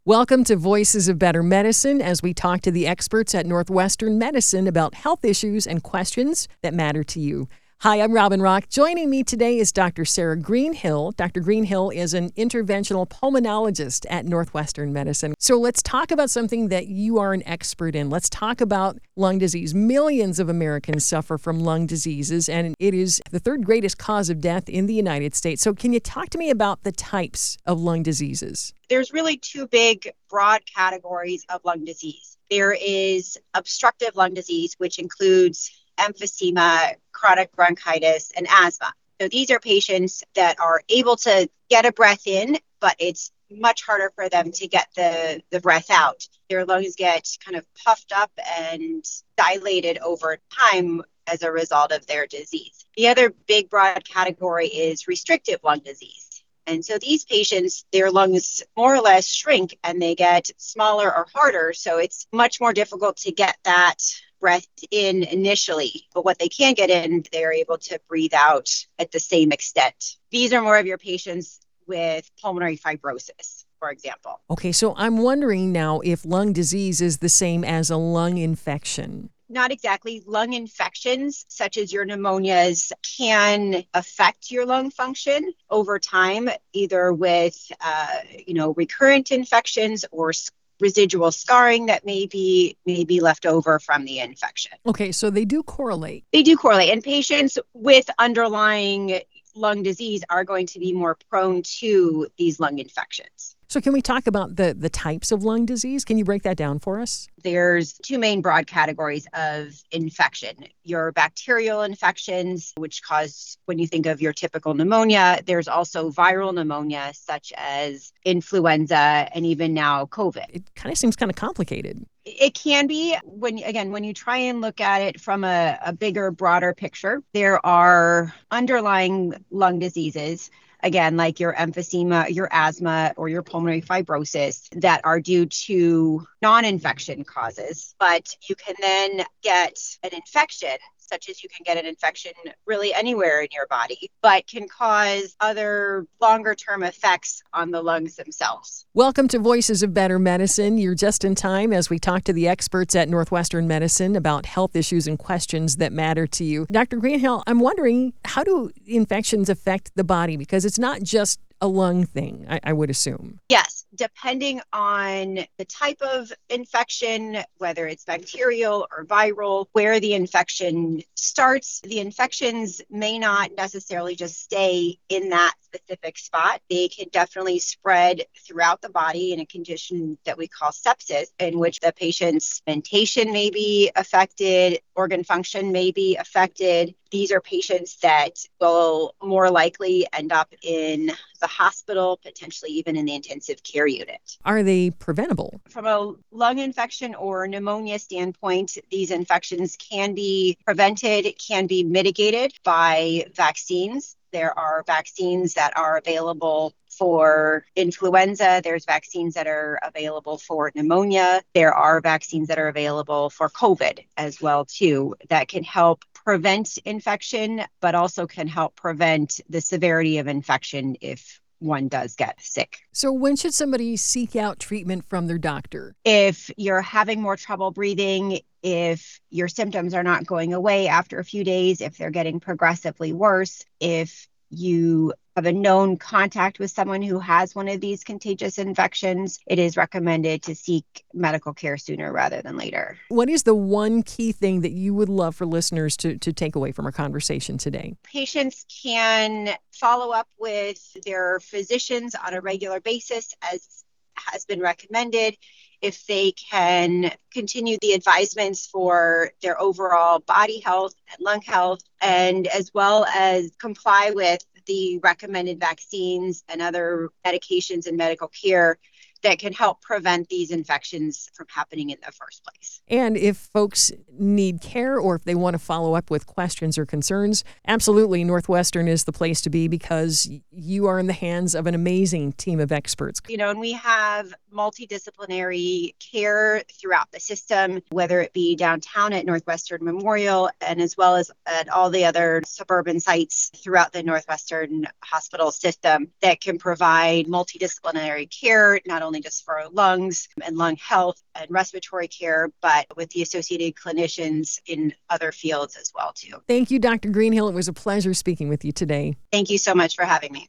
Welcome to Voices of Better Medicine as we talk to the experts at Northwestern Medicine about health issues and questions that matter to you. Hi, I'm Robin Rock. Joining me today is Dr. Sarah Greenhill. Dr. Greenhill is an interventional pulmonologist at Northwestern Medicine. So let's talk about something that you are an expert in. Let's talk about lung disease. Millions of Americans suffer from lung diseases, and it is the third greatest cause of death in the United States. So can you talk to me about the types of lung diseases? There's really two big, broad categories of lung disease. There is obstructive lung disease, which includes emphysema, chronic bronchitis, and asthma. So these are patients that are able to get a breath in, but it's much harder for them to get the breath out. Their lungs get kind of puffed up and dilated over time as a result of their disease. The other big, broad category is restrictive lung disease. And so these patients, their lungs more or less shrink and they get smaller or harder. So it's much more difficult to get that breath in initially. But what they can get in, they're able to breathe out at the same extent. These are more of your patients with pulmonary fibrosis, for example. Okay, so I'm wondering now if lung disease is the same as a lung infection. Not exactly. Lung infections, such as your pneumonias, can affect your lung function over time, either with, recurrent infections or residual scarring that may be left over from the infection. Okay, so they do correlate. They do correlate. And patients with underlying lung disease are going to be more prone to these lung infections. So can we talk about the types of lung disease? Can you break that down for us? There's two main broad categories of infection. Your bacterial infections, which cause, when you think of your typical pneumonia, there's also viral pneumonia, such as influenza and even now COVID. It kind of seems kind of complicated. It can be when you try and look at it from a bigger, broader picture. There are underlying lung diseases, again, like your emphysema, your asthma, or your pulmonary fibrosis that are due to non-infection causes. But you can then get an infection, such as you can get an infection really anywhere in your body, but can cause other longer-term effects on the lungs themselves. Welcome to Voices of Better Medicine. You're just in time as we talk to the experts at Northwestern Medicine about health issues and questions that matter to you. Dr. Greenhill, I'm wondering, how do infections affect the body? Because it's not just a lung thing, I would assume. Yes, depending on the type of infection, whether it's bacterial or viral, where the infection starts, the infections may not necessarily just stay in that specific spot. They can definitely spread throughout the body in a condition that we call sepsis, in which the patient's mentation may be affected, organ function may be affected. These are patients that will more likely end up in the hospital, potentially even in the intensive care unit. Are they preventable? From a lung infection or pneumonia standpoint, these infections can be prevented, can be mitigated by vaccines. There are vaccines that are available for influenza. There's vaccines that are available for pneumonia. There are vaccines that are available for COVID as well, too, that can help prevent infection, but also can help prevent the severity of infection if one does get sick. So when should somebody seek out treatment from their doctor? If you're having more trouble breathing, if your symptoms are not going away after a few days, if they're getting progressively worse, if you have a known contact with someone who has one of these contagious infections, it is recommended to seek medical care sooner rather than later. What is the one key thing that you would love for listeners to take away from our conversation today? Patients can follow up with their physicians on a regular basis, as has been recommended. If they can continue the advisements for their overall body health and lung health, and as well as comply with the recommended vaccines and other medications and medical care that can help prevent these infections from happening in the first place. And if folks need care or if they want to follow up with questions or concerns, absolutely, Northwestern is the place to be because you are in the hands of an amazing team of experts. And we have multidisciplinary care throughout the system, whether it be downtown at Northwestern Memorial and as well as at all the other suburban sites throughout the Northwestern hospital system that can provide multidisciplinary care, not only only just for lungs and lung health and respiratory care, but with the associated clinicians in other fields as well, too. Thank you, Dr. Greenhill. It was a pleasure speaking with you today. Thank you so much for having me.